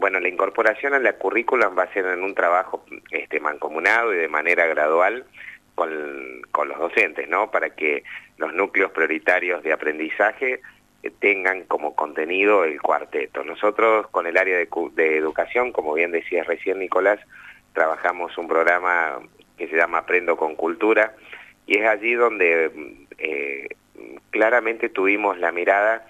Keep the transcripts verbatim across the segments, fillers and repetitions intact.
Bueno, la incorporación a la currículum va a ser en un trabajo este, mancomunado y de manera gradual con, con los docentes, ¿no? Para que los núcleos prioritarios de aprendizaje eh, tengan como contenido el cuarteto. Nosotros con el área de, de educación, como bien decía recién Nicolás, trabajamos un programa que se llama Aprendo con Cultura, y es allí donde eh, claramente tuvimos la mirada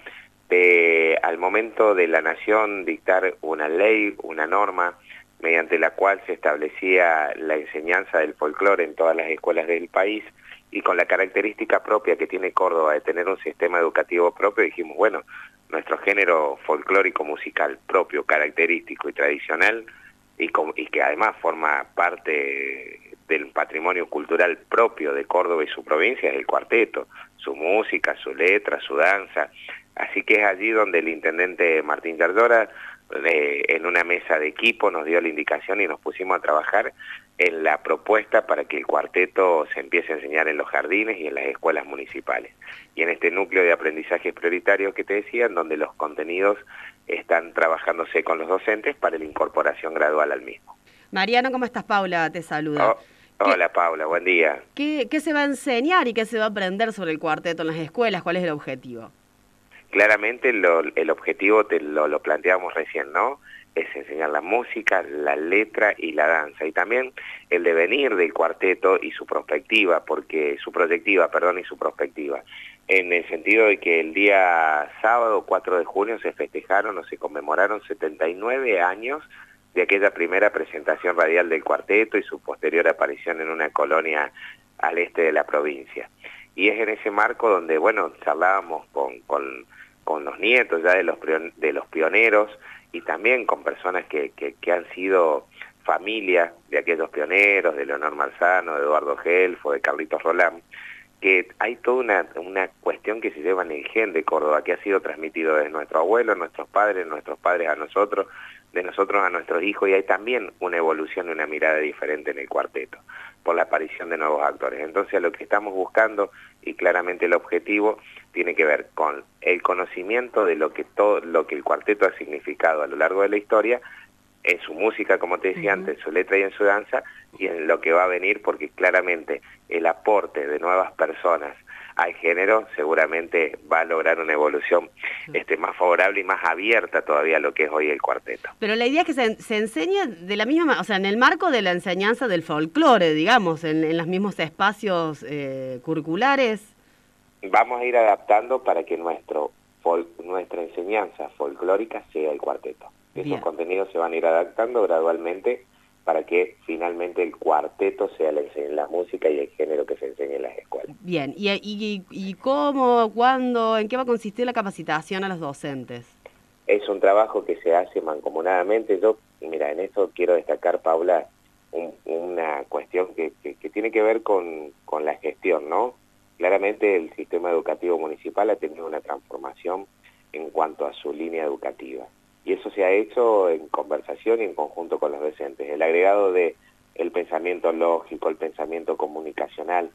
de, al momento de la nación, dictar una ley, una norma, mediante la cual se establecía la enseñanza del folclore en todas las escuelas del país, y con la característica propia que tiene Córdoba de tener un sistema educativo propio, dijimos, bueno, nuestro género folclórico musical propio, característico y tradicional, y, con, y que además forma parte del patrimonio cultural propio de Córdoba y su provincia, es el cuarteto, su música, su letra, su danza. Así que es allí donde el intendente Martín Yardora, eh, en una mesa de equipo, nos dio la indicación y nos pusimos a trabajar en la propuesta para que el cuarteto se empiece a enseñar en los jardines y en las escuelas municipales. Y en este núcleo de aprendizajes prioritarios que te decía, en donde los contenidos están trabajándose con los docentes para la incorporación gradual al mismo. Mariano, ¿cómo estás? Paula te saluda. Oh, hola Paula, buen día. ¿Qué, ¿Qué se va a enseñar y qué se va a aprender sobre el cuarteto en las escuelas? ¿Cuál es el objetivo? Claramente lo, el objetivo te lo, lo planteamos recién, ¿no? Es enseñar la música, la letra y la danza, y también el devenir del cuarteto y su perspectiva, porque su proyectiva, perdón, y su perspectiva, en el sentido de que el día sábado cuatro de junio se festejaron o se conmemoraron setenta y nueve años de aquella primera presentación radial del cuarteto y su posterior aparición en una colonia al este de la provincia. Y es en ese marco donde, bueno, charlábamos con, con, con los nietos ya de los, de los pioneros, y también con personas que, que, que han sido familia de aquellos pioneros, de Leonor Marzano, de Eduardo Gelfo, de Carlitos Roland, que hay toda una, una cuestión que se lleva en el gen de Córdoba, que ha sido transmitido desde nuestros abuelos, nuestros padres, nuestros padres a nosotros, de nosotros a nuestros hijos, y hay también una evolución y una mirada diferente en el cuarteto, por la aparición de nuevos actores. Entonces lo que estamos buscando, y claramente el objetivo, tiene que ver con el conocimiento de lo que todo lo que el cuarteto ha significado a lo largo de la historia, en su música, como te decía antes, en su letra y en su danza, y en lo que va a venir, porque claramente el aporte de nuevas personas al género seguramente va a lograr una evolución este, más favorable y más abierta todavía a lo que es hoy el cuarteto. Pero la idea es que se, se enseñe de la misma, o sea, en el marco de la enseñanza del folclore, digamos, en, en los mismos espacios eh, curriculares. Vamos a ir adaptando para que nuestro fol nuestra enseñanza folclórica sea el cuarteto. Esos Bien. contenidos se van a ir adaptando gradualmente para que finalmente el cuarteto sea la, la música y el género que se enseña en las escuelas. Bien, ¿Y, y, y cómo, cuándo, en qué va a consistir la capacitación a los docentes? Es un trabajo que se hace mancomunadamente. Yo, mira, en esto quiero destacar, Paula, un, una cuestión que, que, que tiene que ver con, con la gestión, ¿no? Claramente el sistema educativo municipal ha tenido una transformación en cuanto a su línea educativa. Y eso se ha hecho en conversación y en conjunto con los docentes. El agregado de el pensamiento lógico, el pensamiento comunicacional,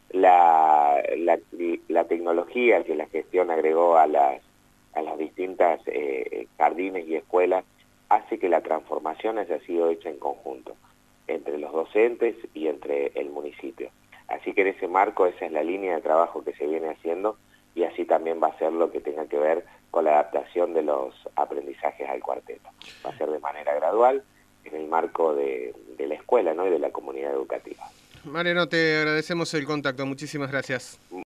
la, la, la tecnología que la gestión agregó a las, a las distintas eh, jardines y escuelas, hace que la transformación haya sido hecha en conjunto, entre los docentes y entre el municipio. Así que en ese marco esa es la línea de trabajo que se viene haciendo, y así también va a ser lo que tenga que ver con la adaptación de los aprendizajes al cuarteto. Va a ser de manera gradual, en el marco de, de la escuela, ¿no? Y de la comunidad educativa. Mariano, te agradecemos el contacto. Muchísimas gracias.